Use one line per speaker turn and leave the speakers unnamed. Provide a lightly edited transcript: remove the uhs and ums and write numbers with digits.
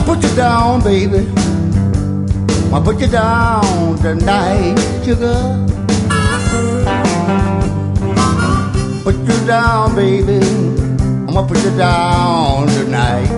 put you down, baby. I'ma put you down tonight, sugar. Put you down, baby. I'ma put you down tonight.